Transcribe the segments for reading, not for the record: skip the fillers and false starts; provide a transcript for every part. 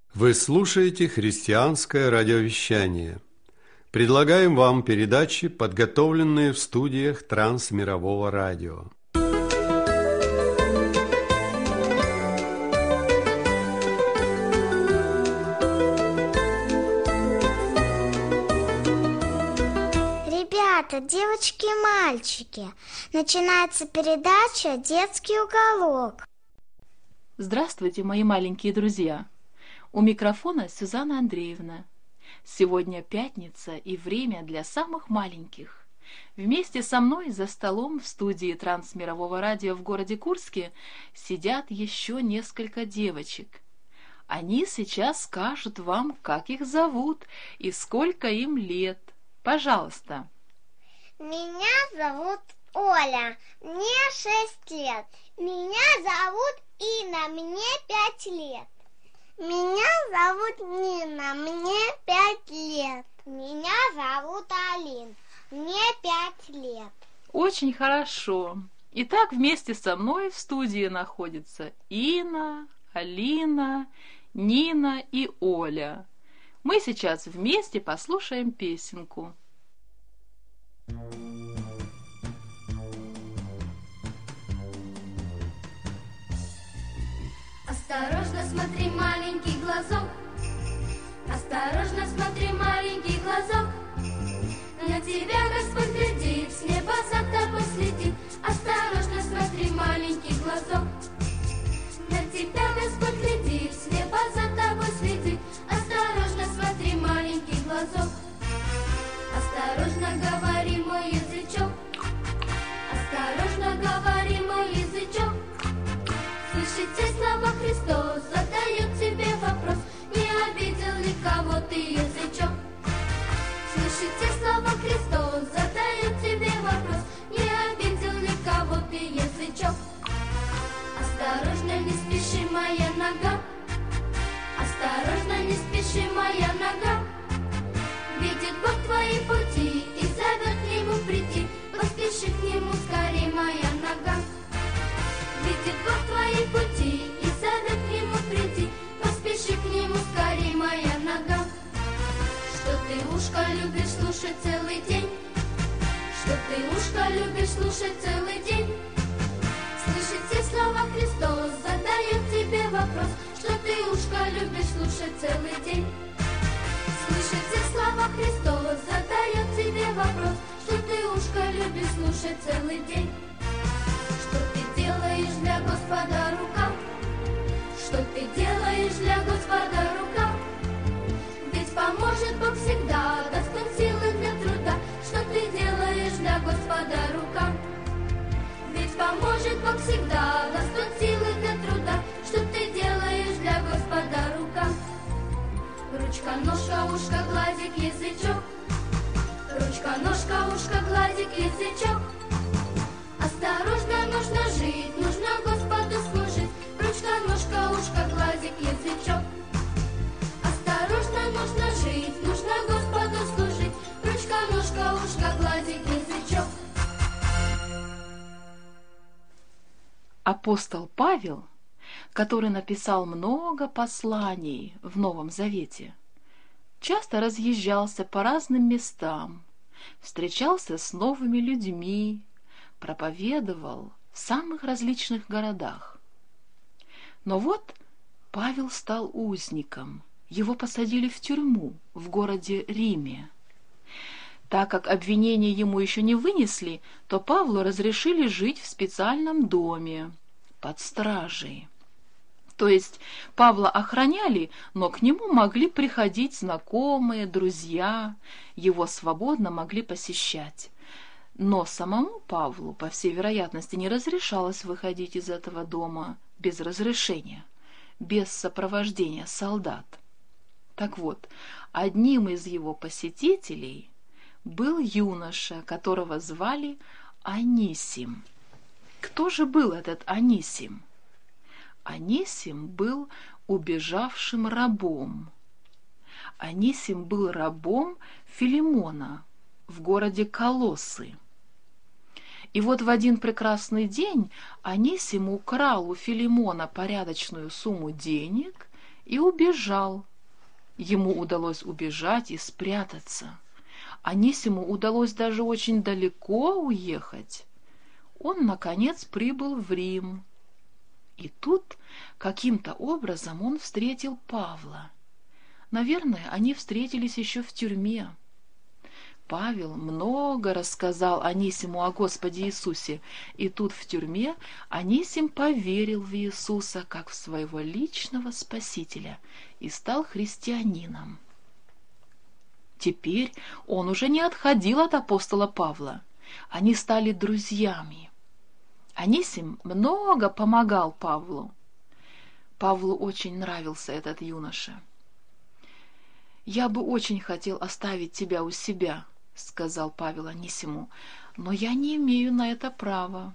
Вы слушаете христианское радиовещание. Предлагаем вам передачи, подготовленные в студиях Трансмирового радио. Ребята, девочки и мальчики, начинается передача «Детский уголок». Здравствуйте, мои маленькие друзья! У микрофона Сюзанна Андреевна. Сегодня пятница и время для самых маленьких. Вместе со мной за столом в студии Трансмирового радио в городе Курске сидят еще несколько девочек. Они сейчас скажут вам, как их зовут и сколько им лет. Пожалуйста. Меня зовут Оля, мне 6 лет. Меня зовут Инна, мне 5 лет. Меня зовут Нина, мне 5 лет. Меня зовут Алин, мне 5 лет. Очень хорошо. Итак, вместе со мной в студии находятся Инна, Алина, Нина и Оля. Мы сейчас вместе послушаем песенку. Осторожно смотри, маленький глазок, осторожно смотри, маленький глазок. На тебя Господь глядит, с неба за тобой следит. Осторожно смотри, маленький глазок. На тебя Господь глядит, с неба за тобой следит. Осторожно смотри, маленький глазок. Осторожно говори, мой язычок. Осторожно говори, мой язычок. Слышите, слова Христос задает тебе вопрос: не обидел ли кого ты, язычок? Слышите, слова Христос задает тебе вопрос: не обидел ли кого ты, язычок? Осторожно, не спеши, моя нога. Осторожно, не спеши, моя нога. Видит Бог твои пути и зовет к Нему прийти. Поспеши к Нему скорей, моя нога. Видит Бог твои пути и зовет к Нему прийти. Поспеши к Нему скорей, моя нога. Что ты ушко любишь слушать целый день? Что ты ушко любишь слушать целый день? Слышите, слова Христос задает тебе вопрос: что ты ушко любишь слушать целый день? Слышите, слова Христос задает тебе вопрос: что ты ушко любишь слушать целый день? Что ты делаешь для Господа рука? Что ты делаешь для Господа рука? Ведь поможет Бог всегда, даст Он силы для труда. Что ты делаешь для Господа рука? Ведь поможет Бог всегда, даст Он силы для труда. Что ты делаешь для Господа рука? Ручка, ножка, ушко, глазик, язычок. Ручка, ножка, ушко, глазик, язычок. Осторожно, нужно жить, нужно Господу служить. Ручка, ножка, ушко, глазик, язычок. Осторожно, нужно жить, нужно Господу служить. Ручка, ножка, ушко, глазик, язычок. Апостол Павел, который написал много посланий в Новом Завете, часто разъезжался по разным местам, встречался с новыми людьми, проповедовал в самых различных городах. Но вот Павел стал узником, его посадили в тюрьму в городе Риме. Так как обвинения ему еще не вынесли, то Павлу разрешили жить в специальном доме под стражей. То есть Павла охраняли, но к нему могли приходить знакомые, друзья, его свободно могли посещать. Но самому Павлу, по всей вероятности, не разрешалось выходить из этого дома без разрешения, без сопровождения солдат. Так вот, одним из его посетителей был юноша, которого звали Анисим. Кто же был этот Анисим? Анисим был убежавшим рабом. Анисим был рабом Филимона в городе Колоссы. И вот в один прекрасный день Анисим украл у Филимона порядочную сумму денег и убежал. Ему удалось убежать и спрятаться. Анисиму удалось даже очень далеко уехать. Он, наконец, прибыл в Рим. И тут каким-то образом он встретил Павла. Наверное, они встретились еще в тюрьме. Павел много рассказал Анисиму о Господе Иисусе, и тут в тюрьме Анисим поверил в Иисуса как в своего личного Спасителя и стал христианином. Теперь он уже не отходил от апостола Павла. Они стали друзьями. Анисим много помогал Павлу. Павлу очень нравился этот юноша. «Я бы очень хотел оставить тебя у себя», — сказал Павел Анисиму, — «но я не имею на это права».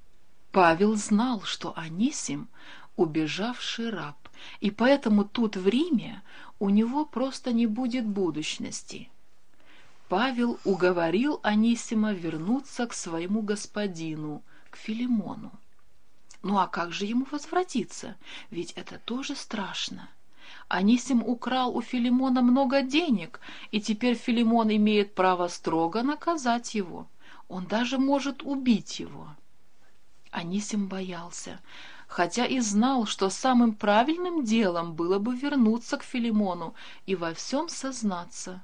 Павел знал, что Анисим — убежавший раб, и поэтому тут, в Риме, у него просто не будет будущности. Павел уговорил Анисима вернуться к своему господину, к Филимону. Ну а как же ему возвратиться? Ведь это тоже страшно. Анисим украл у Филимона много денег, и теперь Филимон имеет право строго наказать его. Он даже может убить его. Анисим боялся, хотя и знал, что самым правильным делом было бы вернуться к Филимону и во всем сознаться.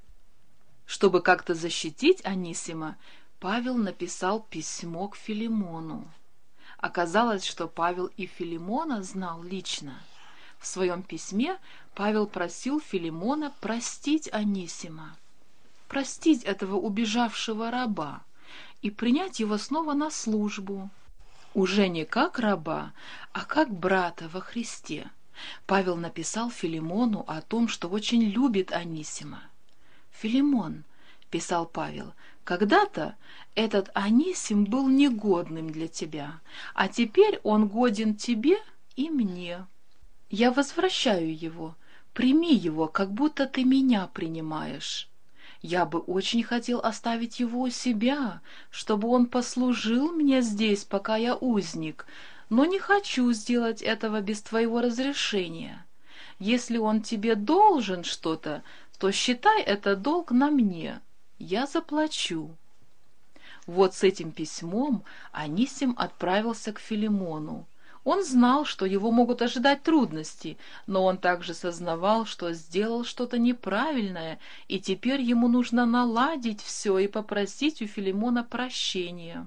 Чтобы как-то защитить Анисима, Павел написал письмо к Филимону. Оказалось, что Павел и Филимона знал лично. В своем письме Павел просил Филимона простить Анисима, простить этого убежавшего раба и принять его снова на службу. Уже не как раба, а как брата во Христе. Павел написал Филимону о том, что очень любит Анисима. «Филимон», — писал Павел, — «когда-то этот Анисим был негодным для тебя, а теперь он годен тебе и мне. Я возвращаю его, прими его, как будто ты меня принимаешь. Я бы очень хотел оставить его у себя, чтобы он послужил мне здесь, пока я узник, но не хочу сделать этого без твоего разрешения. Если он тебе должен что-то, то считай это долг на мне, я заплачу». Вот с этим письмом Анисим отправился к Филимону. Он знал, что его могут ожидать трудности, но он также сознавал, что сделал что-то неправильное, и теперь ему нужно наладить все и попросить у Филимона прощения.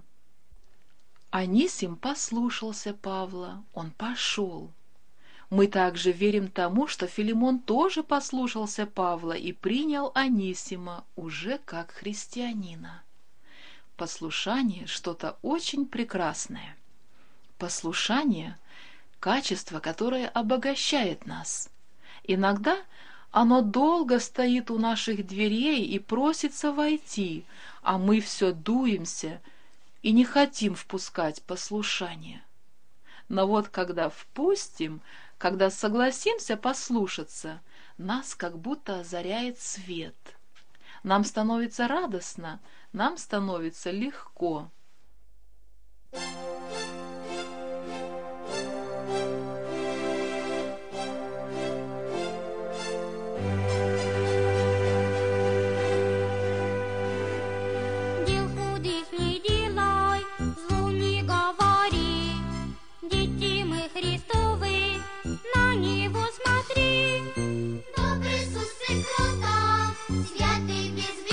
Анисим послушался Павла, он пошел. Мы также верим тому, что Филимон тоже послушался Павла и принял Анисима уже как христианина. Послушание — что-то очень прекрасное. Послушание — качество, которое обогащает нас. Иногда оно долго стоит у наших дверей и просится войти, а мы все дуемся и не хотим впускать послушание. Но вот когда впустим, когда согласимся послушаться, нас как будто озаряет свет. Нам становится радостно, нам становится легко.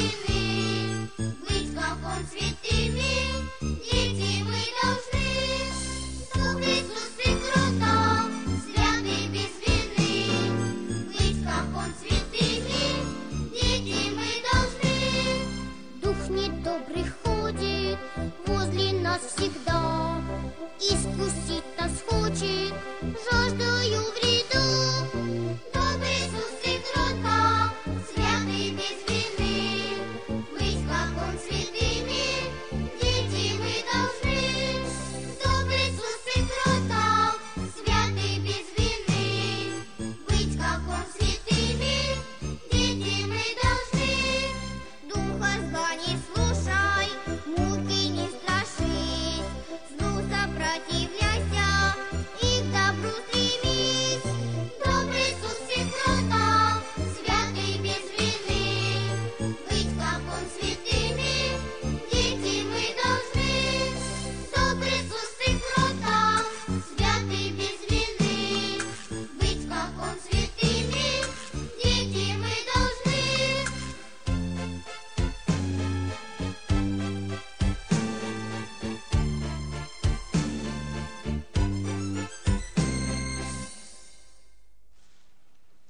Святыми, дети мы должны.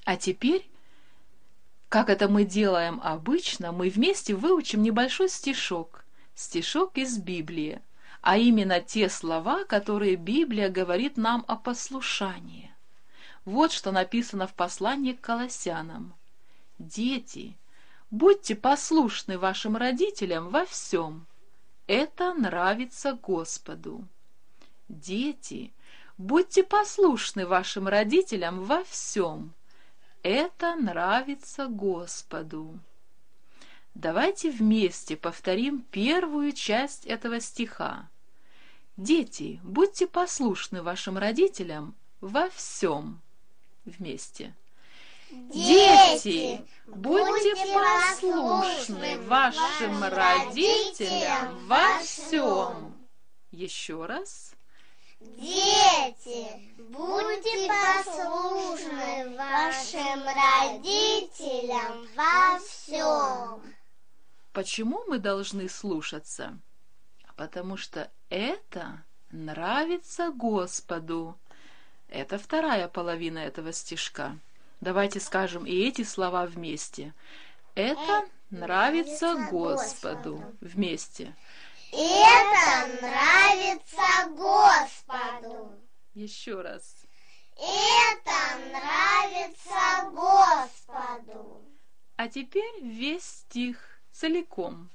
А теперь, как это мы делаем обычно, мы вместе выучим небольшой стишок из Библии, а именно те слова, которые Библия говорит нам о послушании. Вот что написано в послании к Колоссянам. «Дети, будьте послушны вашим родителям во всем. Это нравится Господу». Дети, будьте послушны вашим родителям во всем. Это нравится Господу. Давайте вместе повторим первую часть этого стиха. Дети, будьте послушны вашим родителям во всем. Вместе. Дети, будьте послушны вашим родителям во всем. Еще раз. Дети, будьте послушны вашим родителям во всем. Почему мы должны слушаться? Потому что это нравится Господу. Это вторая половина этого стишка. Давайте скажем и эти слова вместе. Это нравится Господу. Вместе. Это нравится Господу. Еще раз. Это нравится Господу. А теперь весь стих целиком.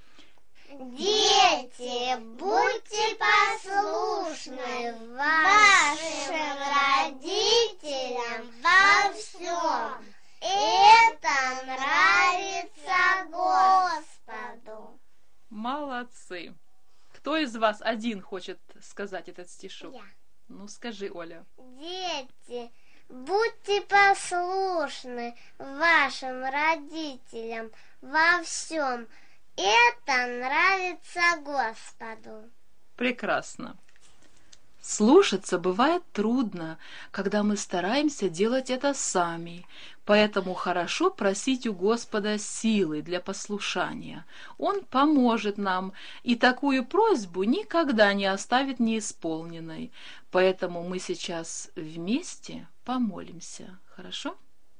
Дети, будьте послушны вашим родителям во всем. Это нравится Господу. Молодцы. Кто из вас один хочет сказать этот стишок? Я. Ну, скажи, Оля. Дети, будьте послушны вашим родителям во всем. Это нравится Господу. Прекрасно. Слушаться бывает трудно, когда мы стараемся делать это сами, поэтому хорошо просить у Господа силы для послушания. Он поможет нам, и такую просьбу никогда не оставит неисполненной. Поэтому мы сейчас вместе помолимся. Хорошо?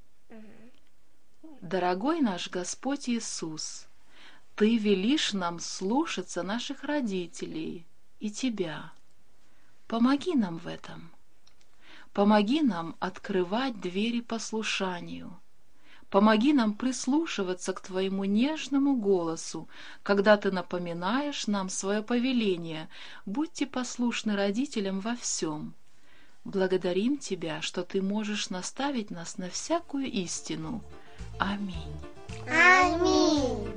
Дорогой наш Господь Иисус, Ты велишь нам слушаться наших родителей и Тебя. Помоги нам в этом. Помоги нам открывать двери послушанию. Помоги нам прислушиваться к Твоему нежному голосу, когда Ты напоминаешь нам свое повеление. Будьте послушны родителям во всем. Благодарим Тебя, что Ты можешь наставить нас на всякую истину. Аминь. Аминь.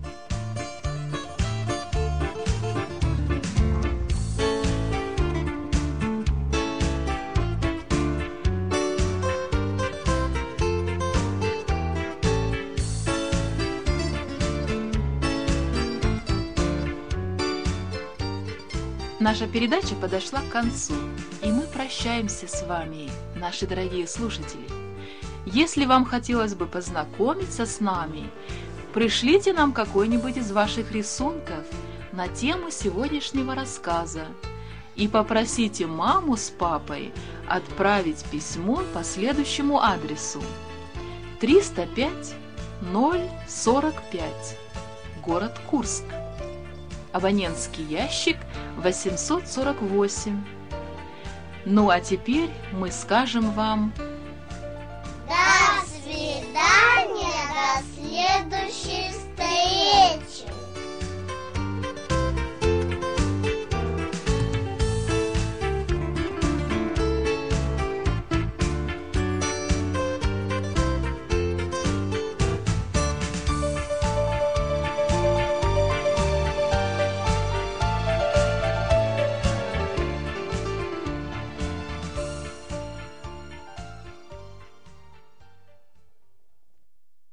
Наша передача подошла к концу, и мы прощаемся с вами, наши дорогие слушатели. Если вам хотелось бы познакомиться с нами, пришлите нам какой-нибудь из ваших рисунков на тему сегодняшнего рассказа и попросите маму с папой отправить письмо по следующему адресу: 305 045, город Курск. Абонентский ящик 848. Ну а теперь мы скажем вам